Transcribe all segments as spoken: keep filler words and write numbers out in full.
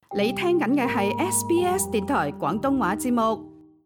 你聽緊嘅係 S B S 電台廣東話節目。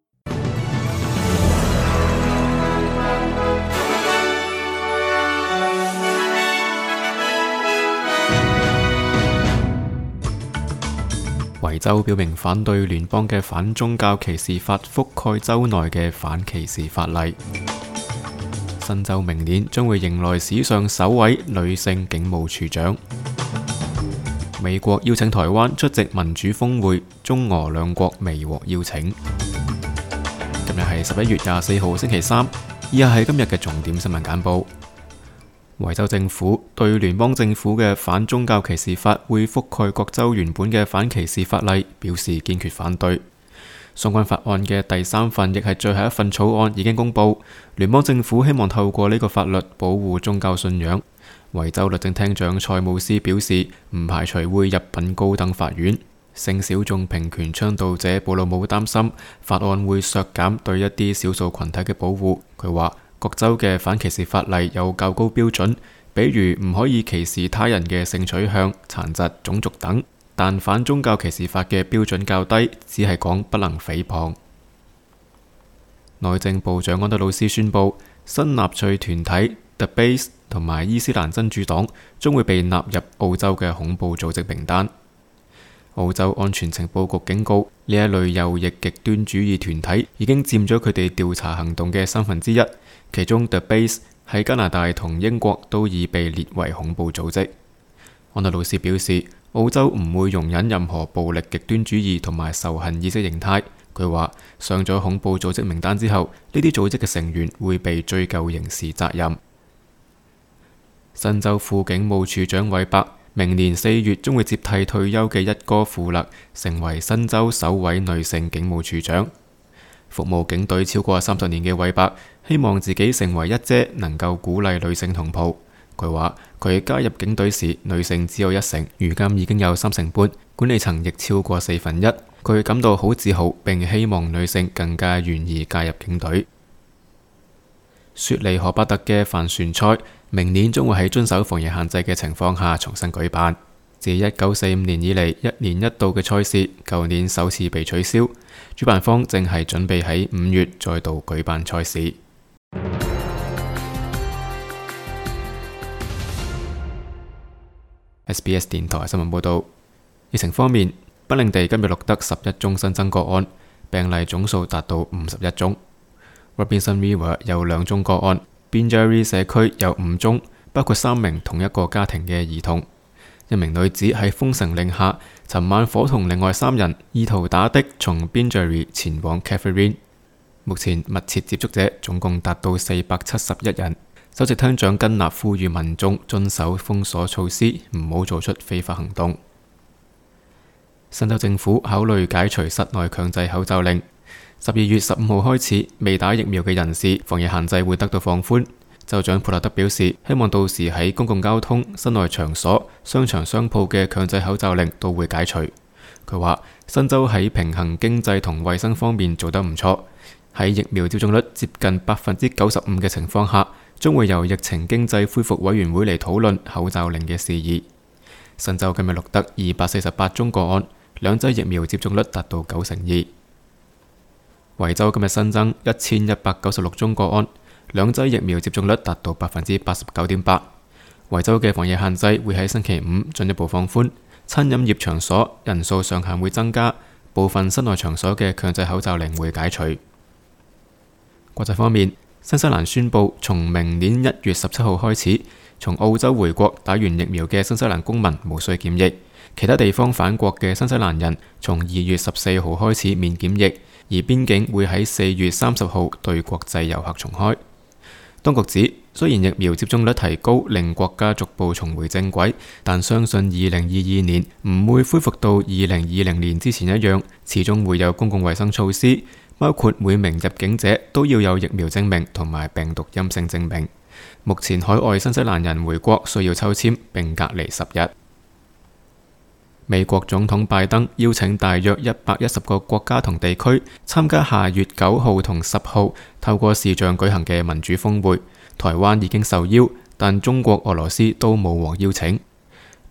維州表明反對聯邦嘅反宗教歧視法覆蓋州內嘅反歧視法例。新州明年將會迎來史上首位女性警務處長。美國邀請台灣出席民主峰會，中俄兩國未獲邀請。今日係十一月廿四號星期三，以下係今日嘅重點新聞簡報。維州政府對聯邦政府嘅反宗教歧視法會覆蓋各州原本嘅反歧視法例表示堅決反對。相關法案嘅第三份亦係最後一份草案已經公布，聯邦政府希望透過呢個法律保護宗教信仰。維州律政廳長蔡姆斯表示，唔排除會入稟高等法院。性小眾平權倡導者布魯姆擔心法案會削減對一啲少數群體嘅保護。佢話各州嘅反歧視法例有較高標準，比如唔可以歧視他人嘅性取向、殘疾、種族等，但反宗教歧視法嘅標準較低，只係講不能誹謗。內政部長安德魯斯宣布，新納粹團體 The Base 同埋伊斯蘭真主黨將會被納入澳洲嘅恐怖組織名單。澳洲安全情報局警告，呢一類右翼極端主義團體已經佔咗佢哋調查行動嘅三分之一，其中 The Base 喺加拿大同英國都已被列為恐怖組織。安德魯斯表示，澳洲唔會容忍任何暴力極端主義同埋仇恨意識形態。佢話上咗恐怖組織名單之後，呢啲組織嘅成員會被追究刑事責任。新州副警務處長韋伯明年四月將會接替退休嘅一哥富勒，成為新州首位女性警務處長。服務警隊超過三十年嘅韋伯希望自己成為一姐，能夠鼓勵女性同袍。佢話佢加入警隊時女性只有一成，如今已經有三成半，管理層亦超過四分一。佢感到好自豪，並希望女性更加願意加入警隊。雪梨荷伯特嘅帆船賽明年將會喺遵守防疫限制嘅情況下重新舉辦。自一九四五年以嚟一年一度嘅賽事，舊年首次被取消。主辦方正係準備喺五月再度舉辦賽事。S B S 電台新聞報道。疫情方面，北領地今日錄得十一宗新增個案，病例總數達到五十一宗。Robinson River 有兩宗個案， Binjari 社區有五宗，包括三名同一個家庭嘅兒童。一名女子喺封城令下，尋晚夥同另外三人意圖打的從 Binjari 前往 Catherine。目前密切接觸者總共達到四百七十一人。首席廳長根納呼籲民眾遵守封鎖措施，唔好做出非法行動。新州政府考慮解除室內強制口罩令。十二月十五號開始，未打疫苗嘅人士防疫限制會得到放寬。州長普勒德表示，希望到時喺公共交通、室內場所、商場、商鋪嘅強制口罩令都會解除。佢話新州喺平衡經濟同衛生方面做得唔錯，喺疫苗接種率接近百分之九十五嘅情況下，將會由疫情經濟恢復委員會嚟討論口罩令嘅事宜。新州今日錄得二百四十八宗個案，兩劑疫苗接種率達到九成二。維州今日新增一千一百九十六宗個案，兩劑疫苗接種率達到百分之八十九點八。維州嘅防疫限制會喺星期五進一步放寬，餐飲業場所人數上限會增加，部分室內場所嘅強制口罩令會解除。國際方面，新西蘭宣布從明年一月十七號開始，從澳洲回國打完疫苗嘅新西蘭公民無需檢疫，其他地方返國嘅新西蘭人從二月十四號開始免檢疫，而邊境會喺四月三十號對國際遊客重開。當局指，雖然疫苗接種率提高令國家逐步重回正軌，但相信二零二二年唔會恢復到二零二零年之前一樣，始終會有公共衛生措施，包括每名入境者都要有疫苗證明同埋病毒陰性證明。目前海外新西蘭人回國需要抽籤並隔離十日。美國總統拜登邀請大約一百一十個國家同地區參加下月九號同十號透過視像舉行嘅民主峰會。台灣已經受邀，但中國、俄羅斯都冇獲邀請。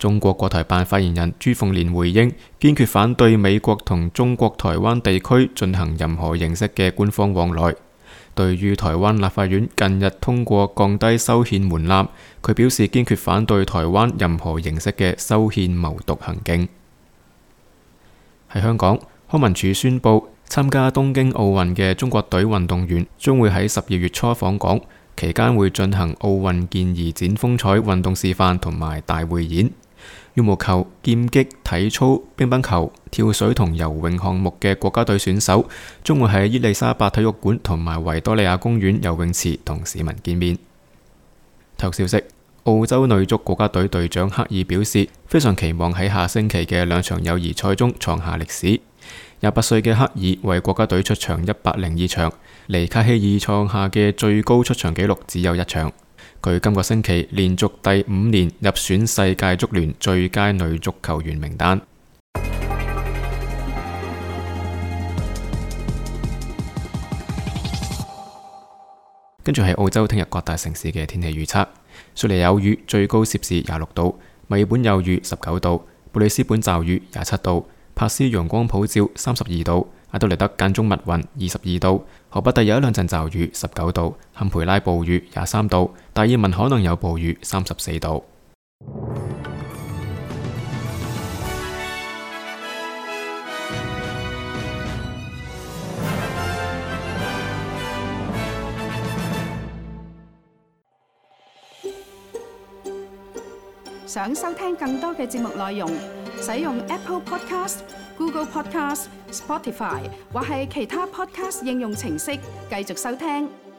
中國國台辦發言人朱鳳蓮回應，堅決反對美國同中國台灣地區進行任何形式嘅官方往來。對於台灣立法院近日通過降低修憲門檻，佢表示堅決反對台灣任何形式嘅修憲謀獨行徑。喺香港，康文署宣布，參加東京奧運嘅中國隊運動員將會喺十二月初訪港，期間會進行奧運健兒展風采運動示範同埋大匯演。羽毛球、劍擊、體操、乒乓球、跳水同游泳項目嘅國家隊選手將會喺伊麗莎白體育館同埋維多利亞公園游泳池同市民見面。體育消息：澳洲女足國家隊隊長克爾表示，非常期望喺下星期嘅兩場友誼賽中創下歷史。廿八歲嘅克爾為國家隊出場一百零二場，離卡希爾創下嘅最高出場紀錄只有一場。佢今個星期連續第五年入選世界足聯最佳女足球員名單。跟住係澳洲聽日各大城市嘅天氣預測：雪梨有雨，最高攝氏廿六度；墨爾本有雨，十九度；布里斯本驟雨，廿七度；珀斯陽光普照，三十二度；阿德萊德間中密雲，二十二度；荷伯特有一兩陣驟雨，十九度；坎培拉暴雨，廿三度；達爾文可能有暴雨，三十四度。 想收聽更多嘅節目內容，使用 Apple Podcast、Google Podcast、Spotify 或係其他 Podcast 應用程式繼續收聽。